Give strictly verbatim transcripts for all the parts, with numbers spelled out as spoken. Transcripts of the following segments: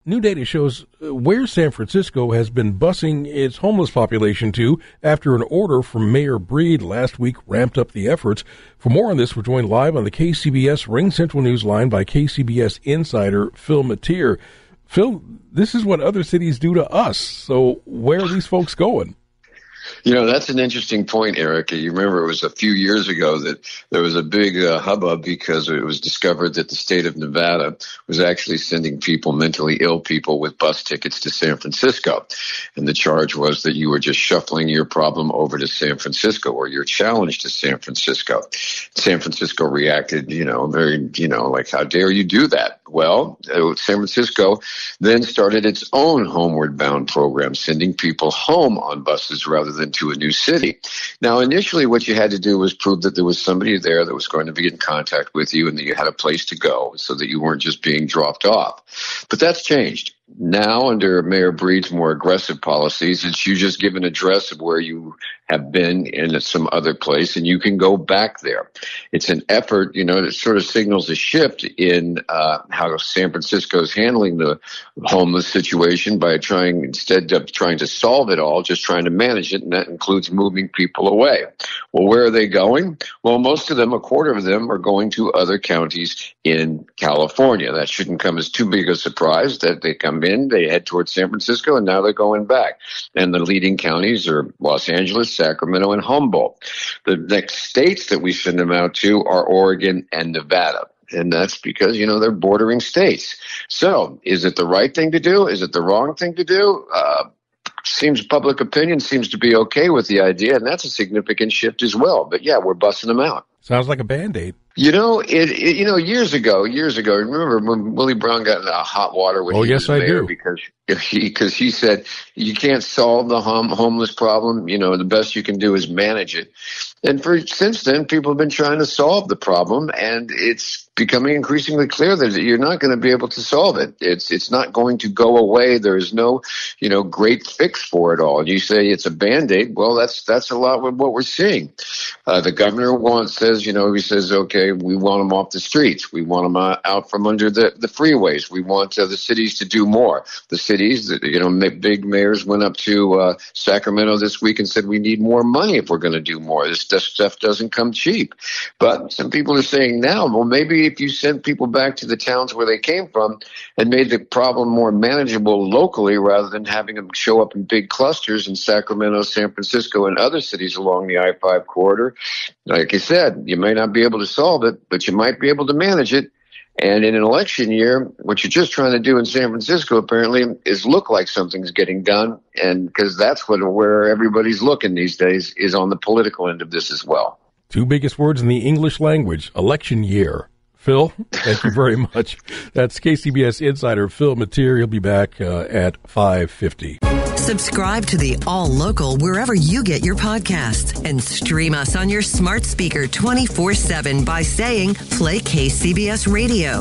New data shows where San Francisco has been busing its homeless population to after an order from Mayor Breed last week ramped up the efforts. For more on this, we're joined live on the K C B S Ring Central News line by K C B S insider Phil Matier. Phil, this is what other cities do to us. So where are these folks going? You know, that's an interesting point, Eric. You remember it was a few years ago that there was a big uh, hubbub because it was discovered that the state of Nevada was actually sending people, mentally ill people, with bus tickets to San Francisco. And the charge was that you were just shuffling your problem over to San Francisco, or your challenge to San Francisco. San Francisco reacted, you know, very, you know, like, how dare you do that? Well, uh, San Francisco then started its own homeward bound program, sending people home on buses rather than to a new city. Now, initially, what you had to do was prove that there was somebody there that was going to be in contact with you and that you had a place to go so that you weren't just being dropped off. But that's changed. Now, under Mayor Breed's more aggressive policies, it's you just give an address of where you have been in some other place, and you can go back there. It's an effort, you know, that sort of signals a shift in uh, how San Francisco is handling the homeless situation by trying, instead of trying to solve it all, just trying to manage it, and that includes moving people away. Well, where are they going? Well, most of them, a quarter of them, are going to other counties in California. That shouldn't come as too big a surprise that they come in, they head towards San Francisco, and now they're going back. And the leading counties are Los Angeles, Sacramento, and Humboldt. The next states that we send them out to are Oregon and Nevada. And that's because, you know, they're bordering states. So is it the right thing to do? Is it the wrong thing to do? Uh, seems public opinion seems to be okay with the idea, and that's a significant shift as well. But yeah, we're busting them out. Sounds like a Band-Aid. You know, it, it. You know, years ago, years ago. Remember when Willie Brown got into hot water when oh, he yes, was I mayor do. because he because he said you can't solve the hom- homeless problem. You know, the best you can do is manage it. And for since then, people have been trying to solve the problem, and it's becoming increasingly clear that you're not going to be able to solve it. It's it's not going to go away. There is no, you know, great fix for it all. And you say it's a Band-Aid. Well, that's that's a lot of what we're seeing. Uh, the governor wants says, you know, he says, okay, we want them off the streets. We want them uh, out from under the, the freeways. We want uh, the cities to do more. The cities, you know, big mayors went up to uh, Sacramento this week and said we need more money if we're going to do more. This, this stuff doesn't come cheap. But some people are saying now, well, maybe if you sent people back to the towns where they came from and made the problem more manageable locally rather than having them show up in big clusters in Sacramento, San Francisco, and other cities along the I five corridor, like I said, you may not be able to solve it, but you might be able to manage it. And in an election year, what you're just trying to do in San Francisco, apparently, is look like something's getting done. And because that's what where everybody's looking these days, is on the political end of this as well. Two biggest words in the English language, election year. Phil, thank you very much. That's K C B S insider Phil Matier. He'll be back uh, at five fifty. Subscribe to the All Local wherever you get your podcasts and stream us on your smart speaker twenty-four seven by saying play K C B S Radio.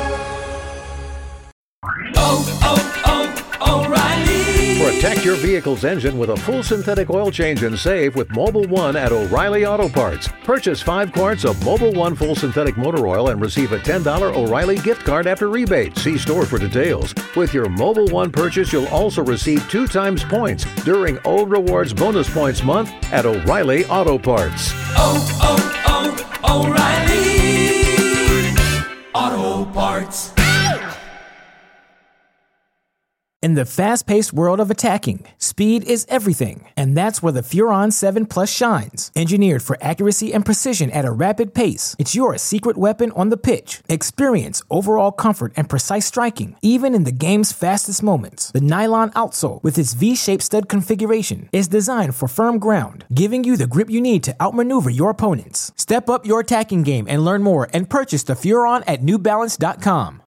Oh, oh, oh, O'Reilly. Protect your vehicle's engine with a full synthetic oil change and save with Mobil one at O'Reilly Auto Parts. Purchase five quarts of Mobil one full synthetic motor oil and receive a ten dollars O'Reilly gift card after rebate. See store for details. With your Mobil one purchase, you'll also receive two times points during O Rewards Bonus Points Month at O'Reilly Auto Parts. Oh, oh, oh, O'Reilly Auto Parts. In the fast-paced world of attacking, speed is everything, and that's where the Furon seven Plus shines. Engineered for accuracy and precision at a rapid pace, it's your secret weapon on the pitch. Experience overall comfort and precise striking, even in the game's fastest moments. The nylon outsole, with its V-shaped stud configuration, is designed for firm ground, giving you the grip you need to outmaneuver your opponents. Step up your attacking game and learn more and purchase the Furon at New Balance dot com.